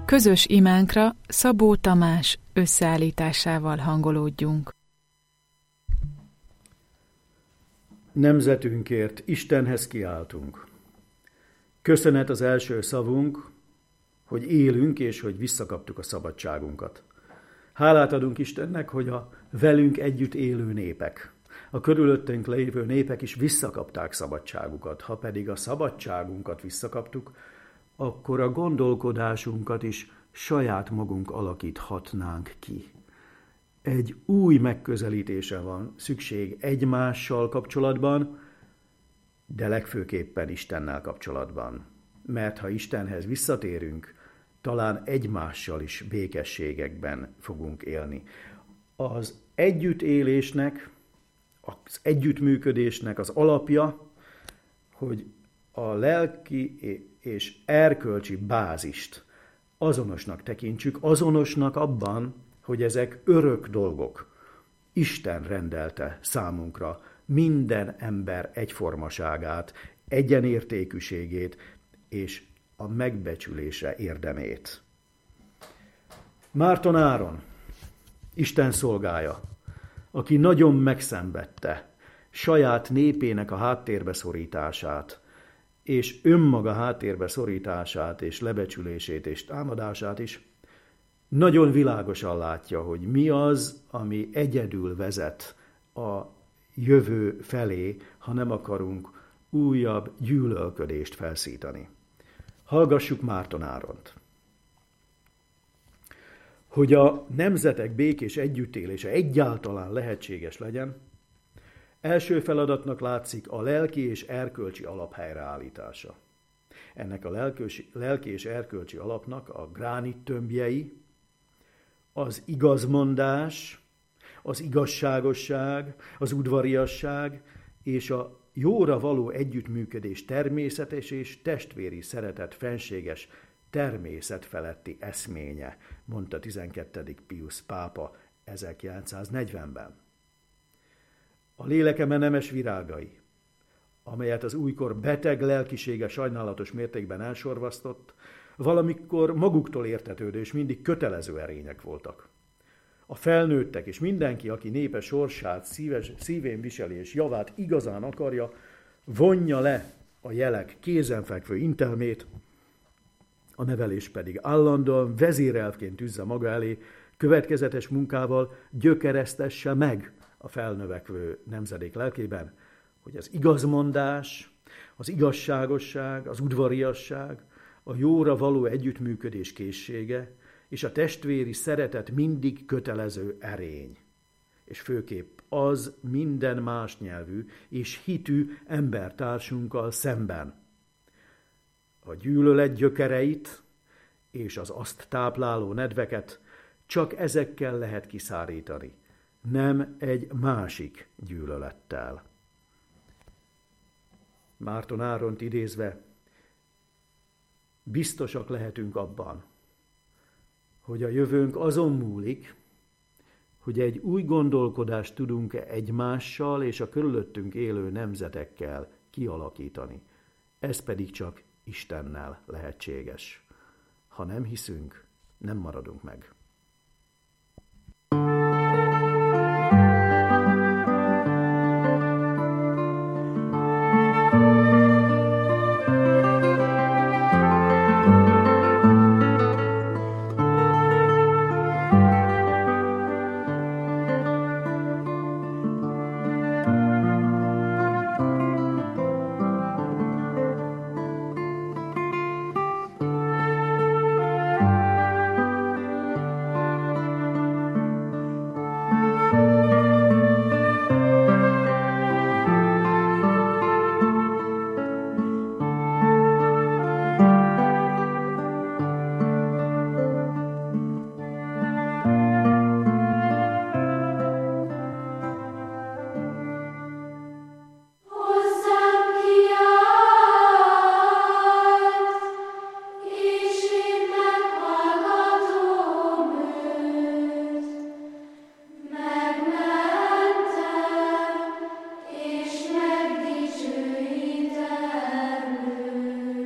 Közös imánkra Szabó Tamás összeállításával hangolódjunk. Nemzetünkért Istenhez kiáltunk. Köszönet az első szavunk, hogy élünk és hogy visszakaptuk a szabadságunkat. Hálát adunk Istennek, hogy a velünk együtt élő népek, a körülöttünk lévő népek is visszakapták szabadságukat. Ha pedig a szabadságunkat visszakaptuk, akkor a gondolkodásunkat is saját magunk alakíthatnánk ki. Egy új megközelítése van szükség egymással kapcsolatban, de legfőképpen Istennel kapcsolatban. Mert ha Istenhez visszatérünk, talán egymással is békességekben fogunk élni. Az együttélésnek, az együttműködésnek az alapja, hogy a lelki és erkölcsi bázist azonosnak tekintsük, azonosnak abban, hogy ezek örök dolgok. Isten rendelte számunkra minden ember egyformaságát, egyenértékűségét és a megbecsülése érdemét. Márton Áron, Isten szolgája, aki nagyon megszenvedte saját népének a háttérbe szorítását, és önmaga háttérbe szorítását, és lebecsülését, és támadását is, nagyon világosan látja, hogy mi az, ami egyedül vezet a jövő felé, ha nem akarunk újabb gyűlölködést felszítani. Hallgassuk Márton Áront. Hogy a nemzetek békés együttélése egyáltalán lehetséges legyen, első feladatnak látszik a lelki és erkölcsi alap helyreállítása. Ennek a lelki és erkölcsi alapnak a gránit tömbjei, az igazmondás, az igazságosság, az udvariasság és a jóra való együttműködés természetes és testvéri szeretet fenséges természet feletti eszménye, mondta 12. Piusz pápa 1940-ben. A lélekeme nemes virágai, amelyet az újkor beteg lelkisége sajnálatos mértékben elsorvasztott, valamikor maguktól értetődő és mindig kötelező erények voltak. A felnőttek és mindenki, aki népe sorsát szívén viseli és javát igazán akarja, vonja le a jelek kézenfekvő intelmét, a nevelés pedig állandóan vezérelvként tűzze maga elé, következetes munkával gyökeresztesse meg a felnövekvő nemzedék lelkében, hogy az igazmondás, az igazságosság, az udvariasság, a jóra való együttműködés készsége és a testvéri szeretet mindig kötelező erény. És főképp az minden más nyelvű és hitű embertársunkkal szemben. A gyűlölet gyökereit és az azt tápláló nedveket csak ezekkel lehet kiszárítani, nem egy másik gyűlölettel. Márton Áront idézve, biztosak lehetünk abban, hogy a jövőnk azon múlik, hogy egy új gondolkodást tudunk-e egymással és a körülöttünk élő nemzetekkel kialakítani. Ez pedig csak Istennel lehetséges. Ha nem hiszünk, nem maradunk meg.